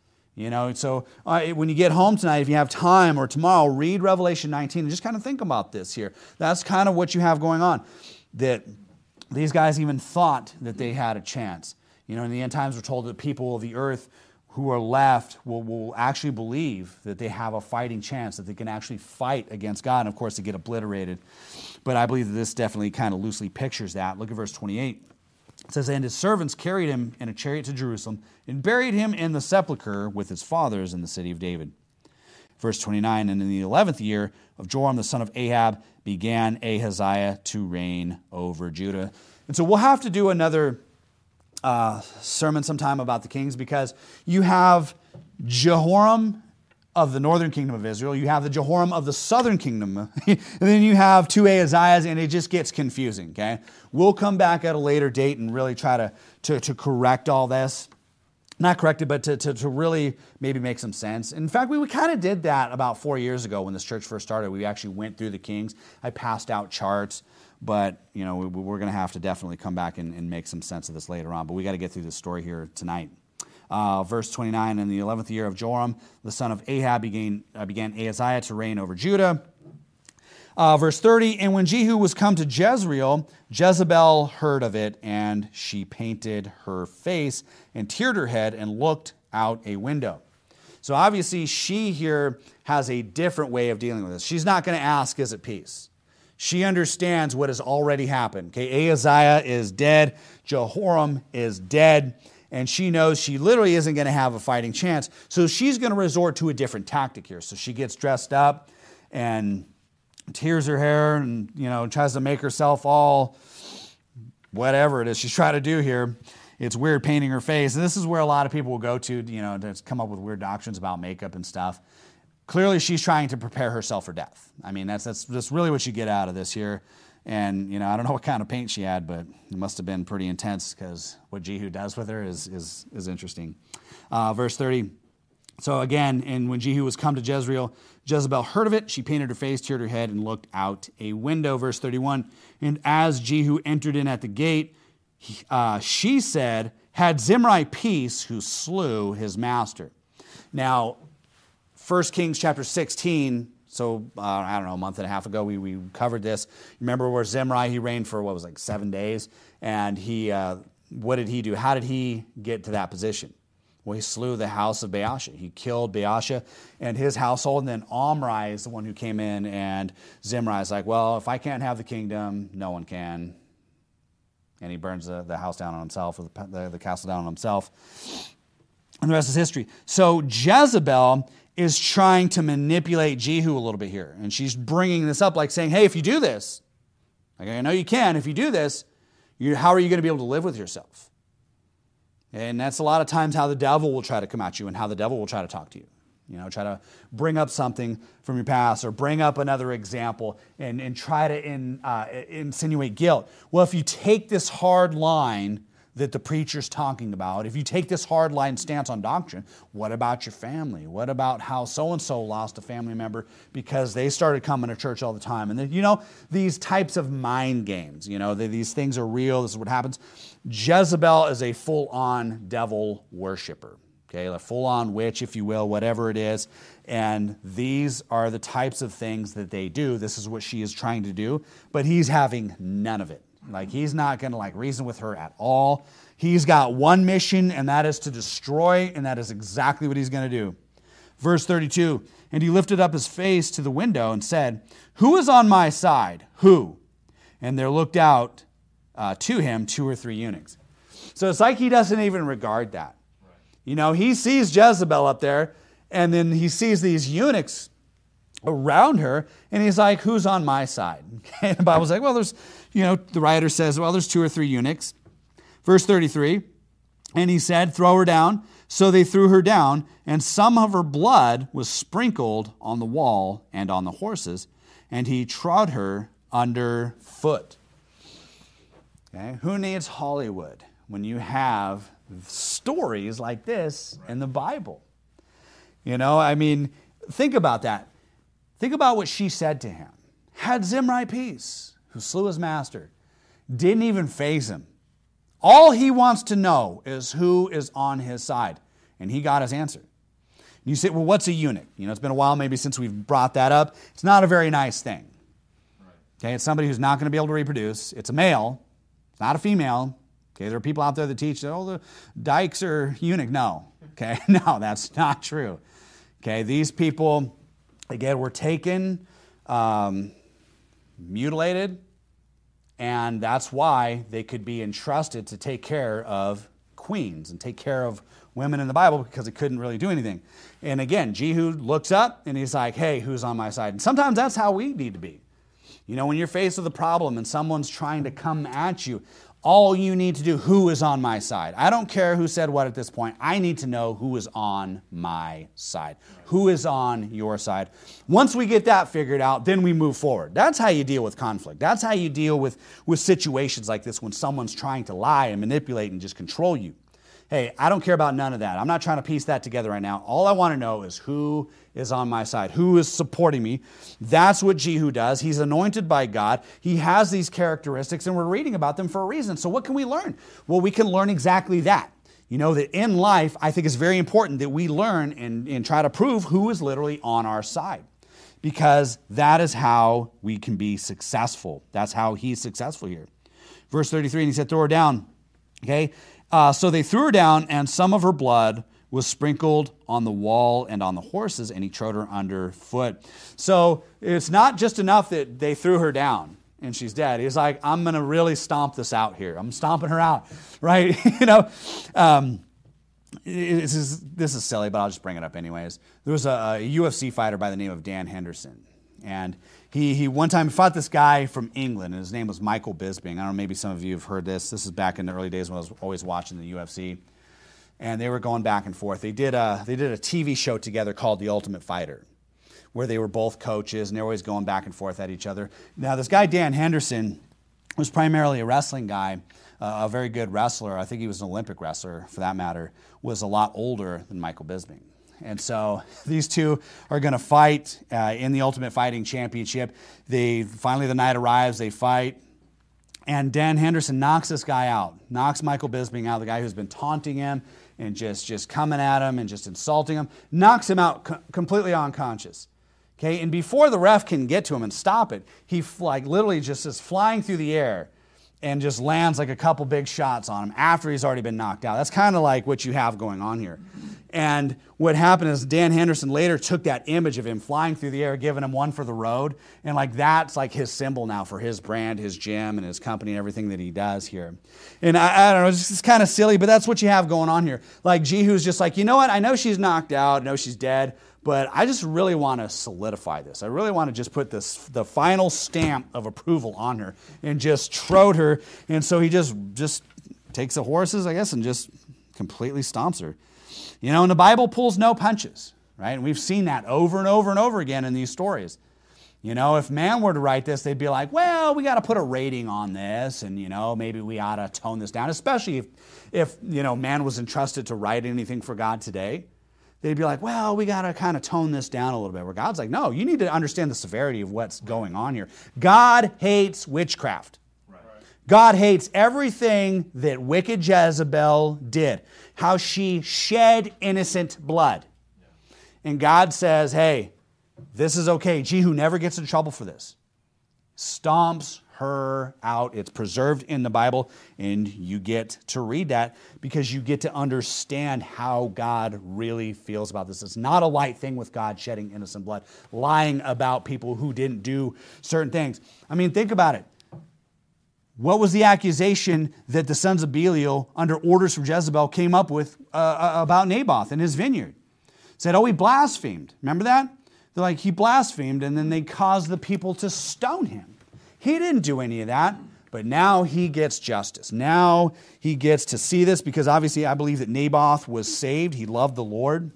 So when you get home tonight, if you have time, or tomorrow, read Revelation 19 and just kind of think about this here. That's kind of what you have going on, that these guys even thought that they had a chance. In the end times, we're told that people of the earth who are left will actually believe that they have a fighting chance, that they can actually fight against God. And of course, they get obliterated. But I believe that this definitely kind of loosely pictures that. Look at verse 28. It says, and his servants carried him in a chariot to Jerusalem and buried him in the sepulchre with his fathers in the city of David. Verse 29, and in the 11th year of Joram the son of Ahab began Ahaziah to reign over Judah. And so we'll have to do another sermon sometime about the kings, because you have Jehoram of the northern kingdom of Israel. You have the Jehoram of the southern kingdom. And then you have two Ahaziahs, and it just gets confusing, okay? We'll come back at a later date and really try to correct all this. Not correct it, but to really maybe make some sense. In fact, we kind of did that about 4 years ago when this church first started. We actually went through the kings. I passed out charts, but we're going to have to definitely come back and make some sense of this later on. But we got to get through this story here tonight. Verse 29, in the 11th year of Joram, the son of Ahab, began Ahaziah to reign over Judah. Verse 30, and when Jehu was come to Jezreel, Jezebel heard of it, and she painted her face and teared her head and looked out a window. So obviously she here has a different way of dealing with this. She's not going to ask, is it peace? She understands what has already happened. Okay, Ahaziah is dead, Jehoram is dead, and she knows she literally isn't going to have a fighting chance. So she's going to resort to a different tactic here. So she gets dressed up and tears her hair and, tries to make herself all whatever it is she's trying to do here. It's weird painting her face. And this is where a lot of people will go to come up with weird doctrines about makeup and stuff. Clearly, she's trying to prepare herself for death. I mean, that's really what you get out of this here. And, I don't know what kind of paint she had, but it must have been pretty intense because what Jehu does with her is interesting. Verse 30. So again, and when Jehu was come to Jezreel, Jezebel heard of it. She painted her face, teared her head, and looked out a window. Verse 31. And as Jehu entered in at the gate, she said, had Zimri peace who slew his master. Now, 1 Kings chapter 16, so I don't know, a month and a half ago, we covered this. Remember where Zimri, he reigned for 7 days? And what did he do? How did he get to that position? Well, he slew the house of Baasha. He killed Baasha and his household, and then Omri is the one who came in, and Zimri is like, well, if I can't have the kingdom, no one can. And he burns the house down on himself, or the castle down on himself. And the rest is history. So Jezebel is trying to manipulate Jehu a little bit here. And she's bringing this up like saying, hey, if you do this, like I know you can, if you do this, how are you going to be able to live with yourself? And that's a lot of times how the devil will try to come at you and how the devil will try to talk to you. Try to bring up something from your past or bring up another example and try to insinuate guilt. Well, if you take this hard line that the preacher's talking about, if you take this hard line stance on doctrine, what about your family? What about how so-and-so lost a family member because they started coming to church all the time? And then, these types of mind games, these things are real. This is what happens. Jezebel is a full-on devil worshiper. Okay, a full-on witch, if you will, whatever it is. And these are the types of things that they do. This is what she is trying to do, but he's having none of it. He's not going to reason with her at all. He's got one mission, and that is to destroy, and that is exactly what he's going to do. Verse 32, and he lifted up his face to the window and said, who is on my side? Who? And there looked out to him 2 or 3 eunuchs. So it's like he doesn't even regard that. He sees Jezebel up there, and then he sees these eunuchs around her, and he's like, who's on my side? And the Bible's like, well, there's, the writer says, well, there's 2 or 3 eunuchs. Verse 33, and he said, throw her down. So they threw her down, and some of her blood was sprinkled on the wall and on the horses, and he trod her under foot. Okay? Who needs Hollywood when you have stories like this in the Bible? Think about that. Think about what she said to him. Had Zimri peace, who slew his master, didn't even faze him. All he wants to know is who is on his side. And he got his answer. And you say, well, what's a eunuch? It's been a while maybe since we've brought that up. It's not a very nice thing. Right. Okay, it's somebody who's not going to be able to reproduce. It's a male. It's not a female. Okay, there are people out there that teach that, the dykes are eunuch. No. Okay, no, that's not true. Okay, these people, again, were taken, mutilated, and that's why they could be entrusted to take care of queens and take care of women in the Bible because they couldn't really do anything. And again, Jehu looks up and he's like, hey, who's on my side? And sometimes that's how we need to be. When you're faced with a problem and someone's trying to come at you, All you need to do, who is on my side? I don't care who said what at this point. I need to know who is on my side. Who is on your side? Once we get that figured out, then we move forward. That's how you deal with conflict. That's how you deal with situations like this when someone's trying to lie and manipulate and just control you. Hey, I don't care about none of that. I'm not trying to piece that together right now. All I want to know is who is on my side, who is supporting me. That's what Jehu does. He's anointed by God. He has these characteristics, and we're reading about them for a reason. So what can we learn? Well, we can learn exactly that. You know, that in life, I think it's very important that we learn and try to prove who is literally on our side, because that is how we can be successful. That's how he's successful here. Verse 33, and he said, throw her down. Okay? So they threw her down, and some of her blood was sprinkled on the wall and on the horses, and he trode her underfoot. So it's not just enough that they threw her down and she's dead. He's like, I'm going to really stomp this out here. I'm stomping her out, right? This is silly, but I'll just bring it up anyways. There was a UFC fighter by the name of Dan Henderson, and he one time fought this guy from England, and his name was Michael Bisping. I don't know, maybe some of you have heard this. This is back in the early days when I was always watching the UFC. And they were going back and forth. They did a TV show together called The Ultimate Fighter, where they were both coaches, and they were always going back and forth at each other. Now, this guy, Dan Henderson, was primarily a wrestling guy, a very good wrestler. I think he was an Olympic wrestler, for that matter, was a lot older than Michael Bisping. And so these two are going to fight in the Ultimate Fighting Championship. Finally, the night arrives, they fight. And Dan Henderson knocks this guy out, knocks Michael Bisping out, the guy who's been taunting him and just coming at him and just insulting him, knocks him out completely unconscious. Okay, and before the ref can get to him and stop it, he literally just is flying through the air and just lands like a couple big shots on him after he's already been knocked out. That's kind of like what you have going on here. And what happened is Dan Henderson later took that image of him flying through the air, giving him one for the road, and that's his symbol now for his brand, his gym, and his company and everything that he does here. And I don't know, it's just kind of silly, but that's what you have going on here. Like Jehu's just like, you know what, I know she's knocked out, I know she's dead, but I just really want to solidify this. I really want to just put the final stamp of approval on her and just trode her. And so he just takes the horses, I guess, and just completely stomps her. You know, and the Bible pulls no punches, right? And we've seen that over and over and over again in these stories. You know, if man were to write this, they'd be like, well, we got to put a rating on this, and, you know, maybe we ought to tone this down, especially if you know, man was entrusted to write anything for God today. They'd be like, well, we got to kind of tone this down a little bit. Where God's like, no, you need to understand the severity of what's going on here. God hates witchcraft. Right. God hates everything that wicked Jezebel did, how she shed innocent blood. Yeah. And God says, hey, this is okay. Jehu never gets in trouble for this. Stomps her out. It's preserved in the Bible, and you get to read that because you get to understand how God really feels about this. It's not a light thing with God shedding innocent blood, lying about people who didn't do certain things. I mean, think about it. What was the accusation that the sons of Belial, under orders from Jezebel, came up with about Naboth and his vineyard? Said, oh, he blasphemed. Remember that? They're like, he blasphemed, and then they caused the people to stone him. He didn't do any of that, but now he gets justice. Now he gets to see this because obviously I believe that Naboth was saved. He loved the Lord.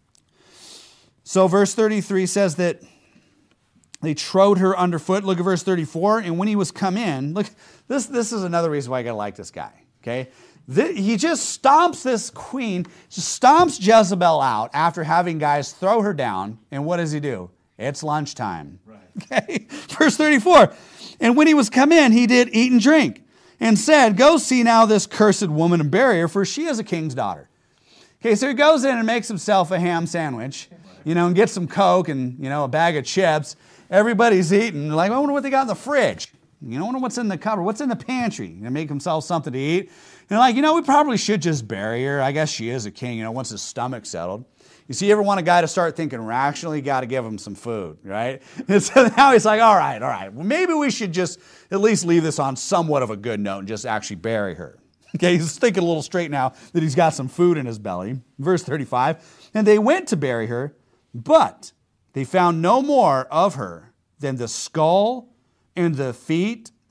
So verse 33 says that they trode her underfoot. Look at verse 34. And when he was come in, look, this is another reason why I gotta like this guy. Okay, he just stomps this queen, just stomps Jezebel out after having guys throw her down. And what does he do? It's lunchtime. Right. Okay, verse 34. And when he was come in, he did eat and drink, and said, go see now this cursed woman and bury her, for she is a king's daughter. Okay, so he goes in and makes himself a ham sandwich, you know, and gets some Coke and, you know, a bag of chips. Everybody's eating. Like, I wonder what they got in the fridge. You know, I wonder what's in the cupboard. What's in the pantry? They make himself something to eat. And like, you know, we probably should just bury her. I guess she is a king, you know, once his stomach's settled. You see, you ever want a guy to start thinking rationally, you got to give him some food, right? And so now he's like, all right. Well, maybe we should just at least leave this on somewhat of a good note and just actually bury her. Okay, he's thinking a little straight now that he's got some food in his belly. Verse 35, and they went to bury her, but they found no more of her than the skull and the feet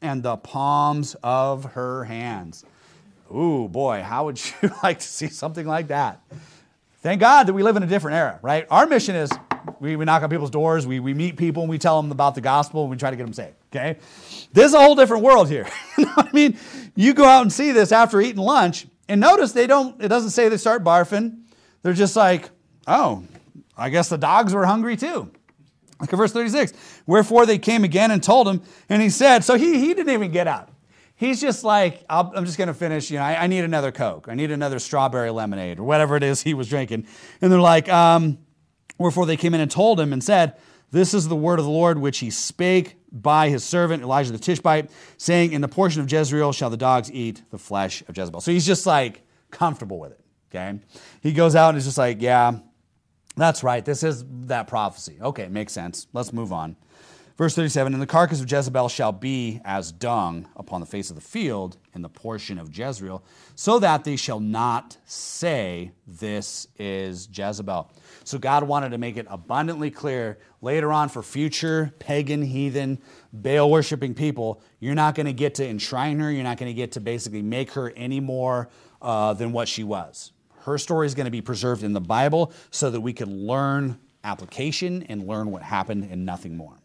and the palms of her hands. Ooh, boy, how would you like to see something like that? Thank God that we live in a different era, right? Our mission is we knock on people's doors, we meet people, and we tell them about the gospel, and we try to get them saved, okay? This is a whole different world here. You know what I mean? You go out and see this after eating lunch, and notice it doesn't say they start barfing. They're just like, oh, I guess the dogs were hungry too. Look at verse 36. Wherefore they came again and told him, and he said, so he didn't even get up. He's just like, I'm just going to finish, I need another Coke. I need another strawberry lemonade or whatever it is he was drinking. And they're like, wherefore they came in and told him and said, this is the word of the Lord which he spake by his servant Elijah the Tishbite, saying, in the portion of Jezreel shall the dogs eat the flesh of Jezebel. So he's just like comfortable with it, okay? He goes out and is just like, yeah, that's right. This is that prophecy. Okay, makes sense. Let's move on. Verse 37, and the carcass of Jezebel shall be as dung upon the face of the field in the portion of Jezreel, so that they shall not say, this is Jezebel. So God wanted to make it abundantly clear later on for future pagan, heathen, Baal-worshiping people, you're not going to get to enshrine her. You're not going to get to basically make her any more than what she was. Her story is going to be preserved in the Bible so that we can learn application and learn what happened and nothing more.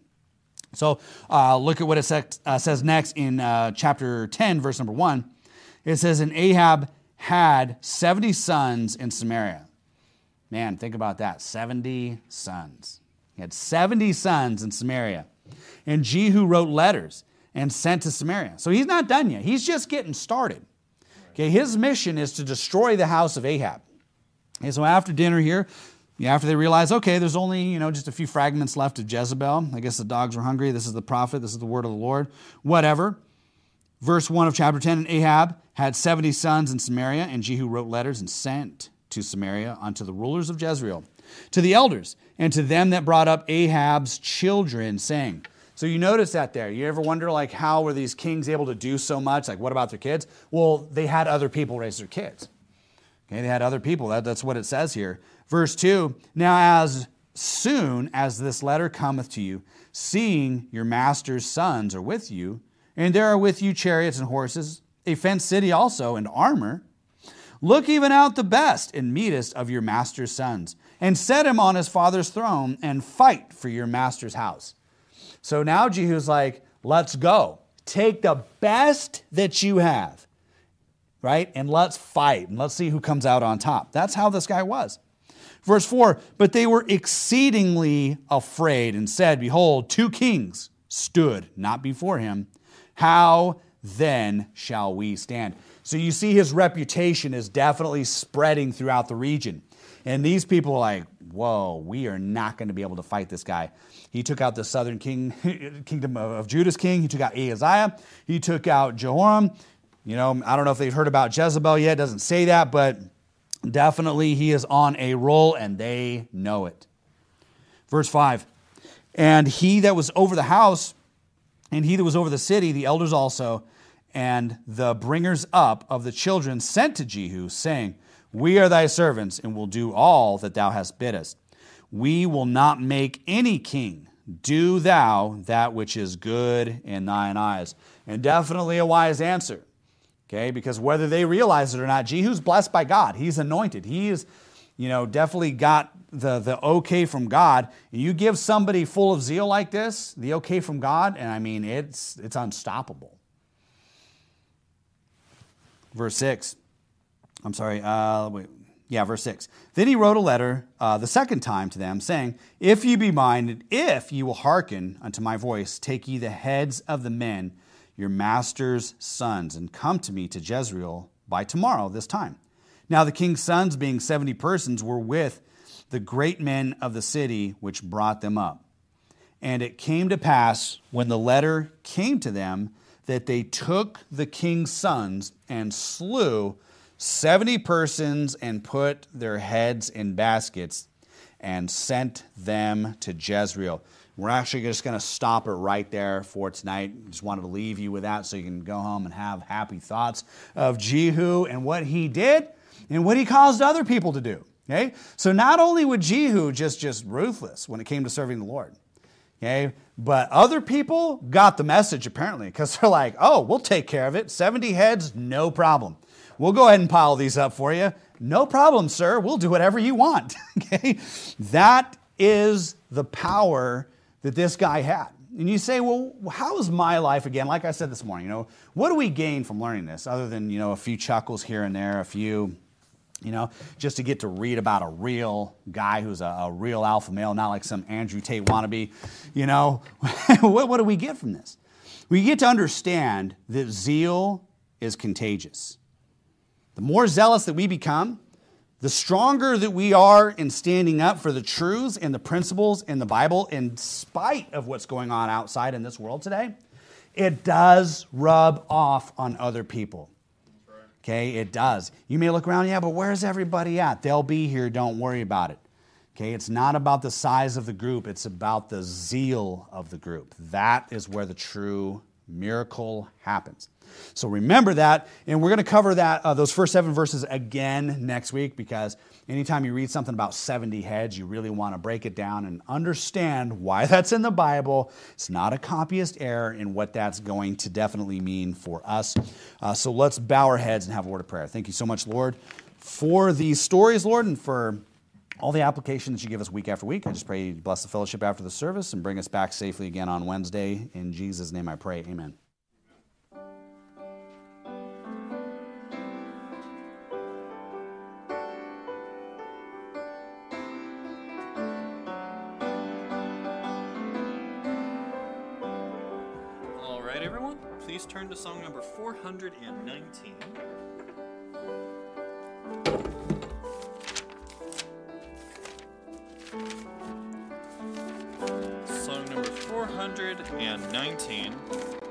So look at what it says next in chapter 10, verse number 1. It says, and Ahab had 70 sons in Samaria. Man, think about that, 70 sons. He had 70 sons in Samaria. And Jehu wrote letters and sent to Samaria. So he's not done yet. He's just getting started. Okay, his mission is to destroy the house of Ahab. Okay, so after dinner here, after they realize, okay, there's only, just a few fragments left of Jezebel. I guess the dogs were hungry. This is the prophet. This is the word of the Lord. Whatever. Verse 1 of chapter 10, and Ahab had 70 sons in Samaria, and Jehu wrote letters and sent to Samaria unto the rulers of Jezreel, to the elders, and to them that brought up Ahab's children, saying. So you notice that there. You ever wonder, how were these kings able to do so much? What about their kids? Well, they had other people raise their kids. Okay, they had other people. That's what it says here. Verse 2, now as soon as this letter cometh to you, seeing your master's sons are with you, and there are with you chariots and horses, a fenced city also, and armor, look even out the best and meetest of your master's sons, and set him on his father's throne, and fight for your master's house. So now Jehu's like, let's go. Take the best that you have, right? And let's fight, and let's see who comes out on top. That's how this guy was. Verse 4, but they were exceedingly afraid and said, behold, 2 kings stood not before him. How then shall we stand? So you see his reputation is definitely spreading throughout the region. And these people are like, whoa, we are not going to be able to fight this guy. He took out the southern kingdom of Judah's king. He took out Ahaziah. He took out Jehoram. I don't know if they've heard about Jezebel yet. It doesn't say that, but definitely he is on a roll, and they know it. Verse 5, and he that was over the house, and he that was over the city, the elders also, and the bringers up of the children sent to Jehu, saying, we are thy servants, and will do all that thou hast bid us. We will not make any king. Do thou that which is good in thine eyes. And definitely a wise answer. Okay, because whether they realize it or not, Jehu's blessed by God. He's anointed. He is, definitely got the okay from God. You give somebody full of zeal like this, the okay from God, and it's unstoppable. Verse 6. Verse 6. Then he wrote a letter the second time to them, saying, if ye be minded, if ye will hearken unto my voice, take ye the heads of the men, your master's sons, and come to me to Jezreel by tomorrow this time. Now the king's sons, being 70 persons, were with the great men of the city which brought them up. And it came to pass, when the letter came to them, that they took the king's sons and slew 70 persons and put their heads in baskets and sent them to Jezreel. We're actually just going to stop it right there for tonight. Just wanted to leave you with that so you can go home and have happy thoughts of Jehu and what he did and what he caused other people to do. Okay? So not only was Jehu just ruthless when it came to serving the Lord, Okay, but other people got the message apparently because they're like, oh, we'll take care of it. 70 heads, no problem. We'll go ahead and pile these up for you. No problem, sir. We'll do whatever you want. Okay, that is the power that this guy had. And you say, well, how is my life again? Like I said this morning, what do we gain from learning this other than, a few chuckles here and there, a few, just to get to read about a real guy who's a real alpha male, not like some Andrew Tate wannabe, what do we get from this? We get to understand that zeal is contagious. The more zealous that we become, the stronger that we are in standing up for the truths and the principles in the Bible, in spite of what's going on outside in this world today, it does rub off on other people. Okay, it does. You may look around, yeah, but where's everybody at? They'll be here, don't worry about it. Okay, it's not about the size of the group, it's about the zeal of the group. That is where the true miracle happens. So remember that, and we're going to cover that those first 7 verses again next week, because anytime you read something about 70 heads, you really want to break it down and understand why that's in the Bible. It's not a copyist error in what that's going to definitely mean for us. So let's bow our heads and have a word of prayer. Thank you so much, Lord, for these stories, Lord, and for all the application that you give us week after week. I just pray you bless the fellowship after the service and bring us back safely again on Wednesday. In Jesus' name I pray, amen. All right, everyone, please turn to song number 419. Song number 419.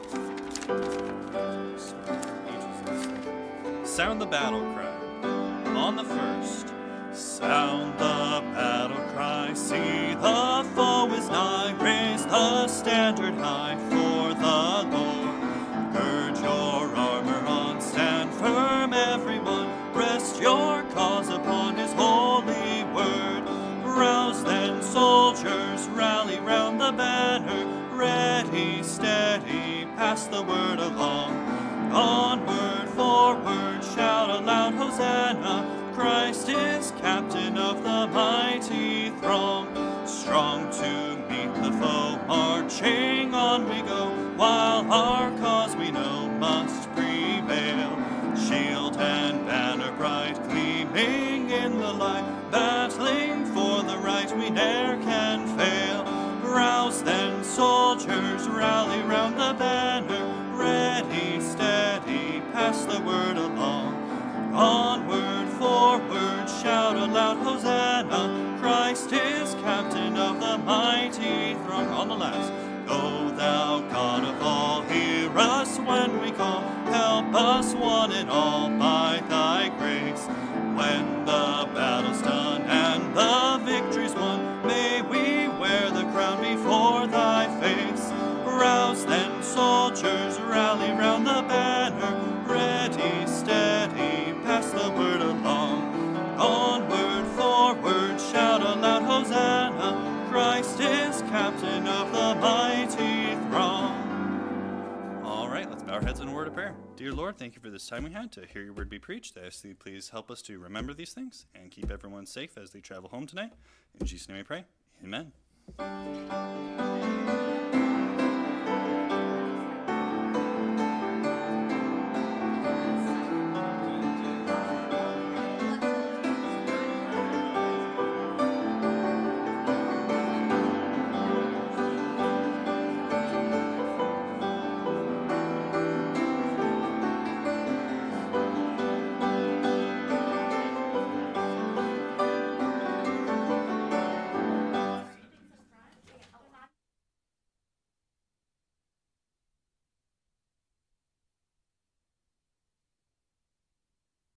Sound the battle cry. On the first. Sound the battle cry. See the foe is nigh. Raise the standard high for the Lord. Gird your armor on. Stand firm, everyone. Rest your cause upon his holy word. Rouse then, soldiers, rally round the banner. Ready, steady, pass the word along. Onward, forward, shout aloud, Hosanna. Christ is captain of the mighty throng. Strong to meet the foe, marching on we go, while our cause we know must prevail. Shield and banner bright, gleaming in the light, battling for the right we ne'er can fail. Rouse then, soldiers, rally round the banner. Ready, steady, pass the word along. Onward, forward, shout aloud, Hosanna. Christ is captain of the mighty throng. On the last. Go thou, God of all, hear us when we call. Help us one and all by thy grace. When the battle's done and the victory's won, may we wear the crown before thy face. Rouse then, soldiers, rally round the banner. Ready, steady, pass the word along. Onward, forward, shout aloud, Hosanna. Christ is captain of the mighty throng. All right, let's bow our heads in a word of prayer. Dear Lord, thank you for this time we had to hear your word be preached. I ask that you please help us to remember these things and keep everyone safe as they travel home tonight. In Jesus' name we pray. Amen.